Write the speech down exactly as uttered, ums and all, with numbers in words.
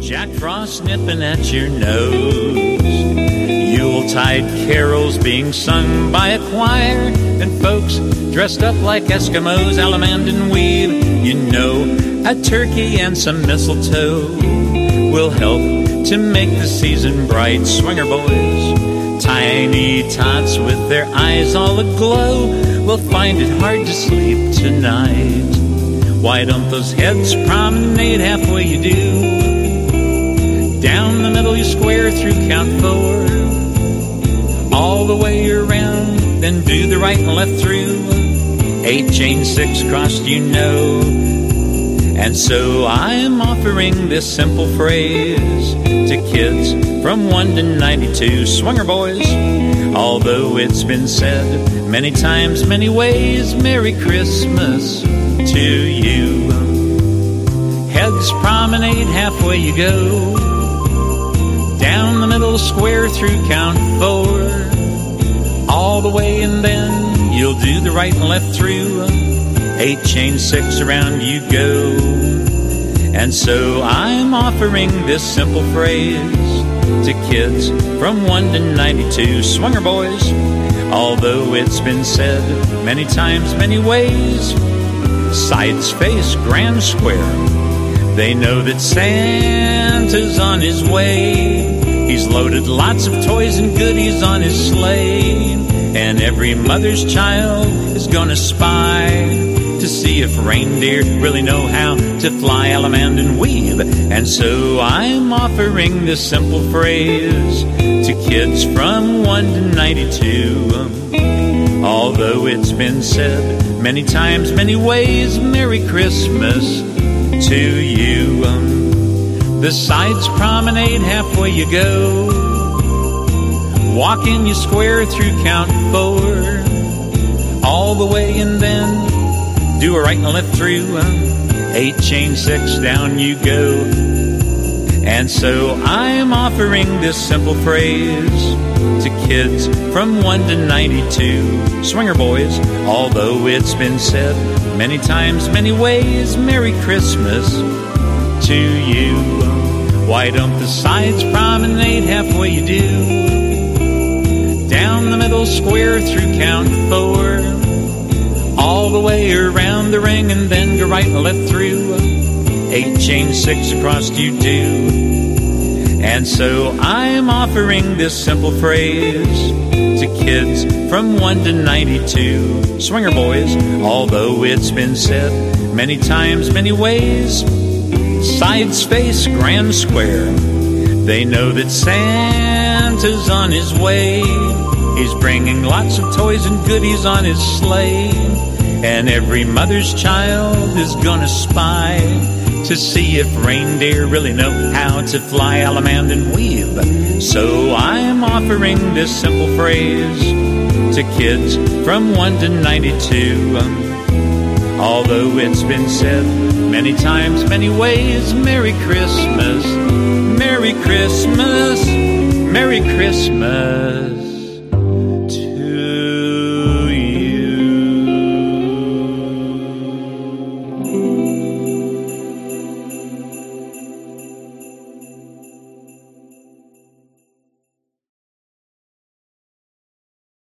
Jack Frost nipping at your nose, Yuletide carols being sung by a choir, and folks dressed up like Eskimos, Allemande and weave. You know, a turkey and some mistletoe will help to make the season bright. Swinger boys, tiny tots with their eyes all aglow, will find it hard to sleep tonight. Why don't those heads promenade halfway you do? Down the middle you square through count four, all the way around, then do the right and left through. Eight chain six crossed, you know. And so I'm offering this simple phrase to kids from one to ninety-two. Swinger boys, although it's been said many times, many ways, Merry Christmas to you. Heads promenade halfway you go, down the middle square through count four, all the way, and then you'll do the right and left through. Eight chain six around you go. And so I'm offering this simple phrase to kids from one to ninety-two. Swinger boys, although it's been said many times, many ways, sides face grand square. They know that Santa's on his way. He's loaded lots of toys and goodies on his sleigh, and every mother's child is gonna spy to see if reindeer really know how to fly, Allemande and weave. And so I'm offering this simple phrase to kids from one to ninety-two. Although it's been said many times, many ways, Merry Christmas to you. The sides promenade halfway you go, walking you square through count four, all the way, and then do a right and left through. Eight chain six down you go. And so I'm offering this simple phrase to kids from one to ninety-two. Swinger boys, although it's been said many times, many ways, Merry Christmas to you. Why don't the sides promenade halfway you do, down the middle square through count four, all the way around the ring, and then go right and left through. Eight chain six across you do. And so I'm offering this simple phrase to kids from one to ninety-two. Swinger boys, although it's been said many times, many ways, sides face grand square. They know that Santa's on his way. He's bringing lots of toys and goodies on his sleigh, and every mother's child is gonna spy to see if reindeer really know how to fly, Allemande and weave. So I'm offering this simple phrase to kids from one to ninety-two. Although it's been said many times, many ways, Merry Christmas, Merry Christmas, Merry Christmas.